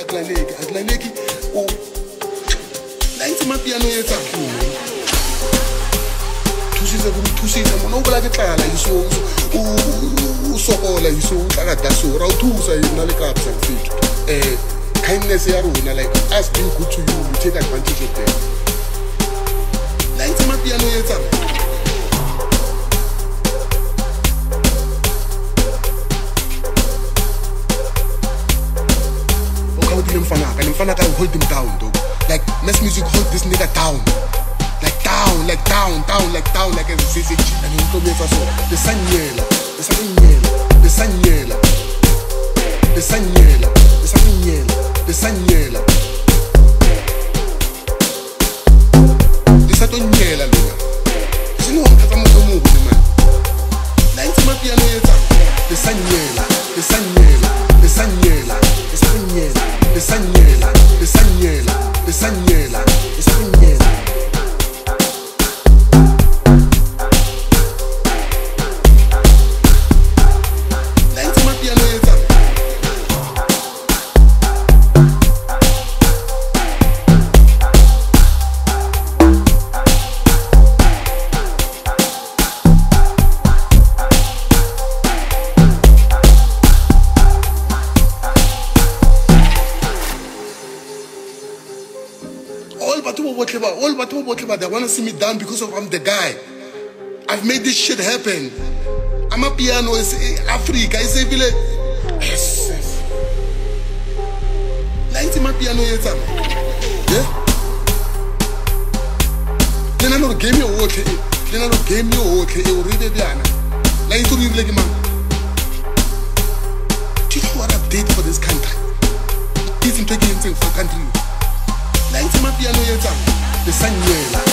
akulaleki la ntse mapiano etsa thusisa mona o bola ke tlala iso o sokola iso o tla ka daso ra o thusa yena le ka psa fit kindness ya rona, like us being good to you, we take advantage of them. La ntse mapiano etsa Mfana can hold him down, though. Like, mass music hold this nigga down. Like a CCG. And he told me for so. The Sanyela. The Satonyela, Luna. You know, I'm a movie, man. Like, my piano, the Sanyela. All but they want to see me down because of I'm the guy. I've made this shit happen. I'm a piano, it's Africa, it's a village. Yes. Like my piano, yeah. Then I know game you okay. You read it, Diana. Like to read like man. Do you know what I've did for this country? It's in taking for country. Like my piano, yeah. The Sanyela.